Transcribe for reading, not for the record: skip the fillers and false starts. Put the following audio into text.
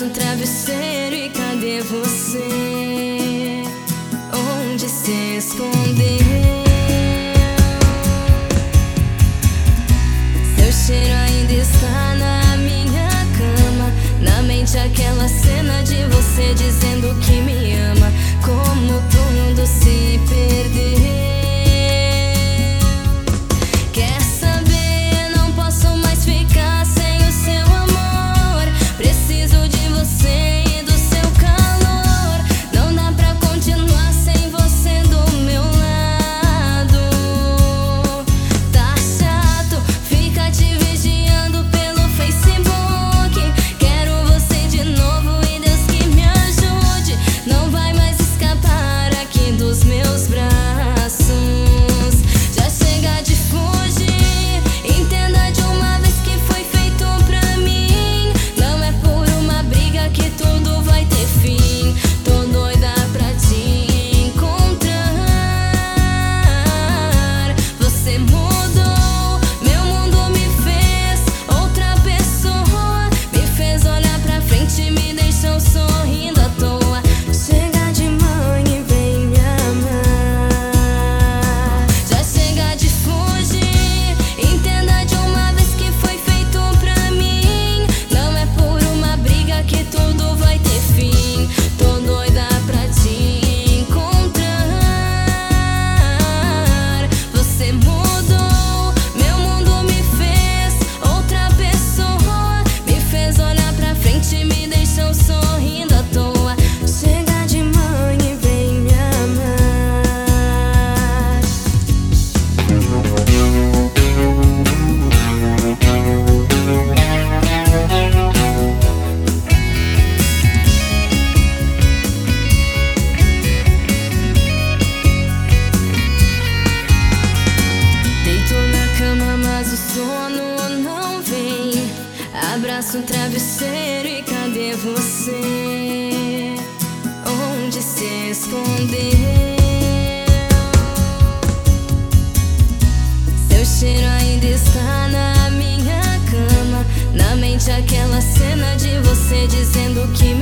Abraço um travesseiro e cadê você? Onde se escondeu? Seu cheiro ainda está na minha cama, na mente aquela cena de você dizendo que me ama. Como tudo se perdeu. Quer saber? Não posso mais ficar sem o seu amor. Preciso de você e do seu calor. Não dá pra continuar sem você do meu lado. Tá chato, fica te vigiando pelo Facebook. Quero você de novo e Deus que me ajude. Não vai mais escapar aqui dos meus braços. Já chega de fugir, entenda de uma vez que foi feito pra mim. Não é por uma briga que tudo vai ter fim. Tô doida pra te encontrar. Você mudou, meu mundo me fez outra pessoa. Me fez olhar pra frente e me deixou sorrindo à toa. Chega de mãe e vem me amar. Já chega de fugir, entenda de uma vez que foi feito pra mim. Não é por uma briga que tudo vai ter fim. Tô doida pra te encontrar. Você mudou, meu mundo me fez outra pessoa. Me fez olhar pra frente e me deixou sorrindo à toa. Chega de mãe e vem me amar. Deito na cama, mas o sono não vem. Abraço um travesseiro e cadê você? Onde se escondeu? Seu cheiro ainda está na minha cama, na mente aquela cena de você dizendo que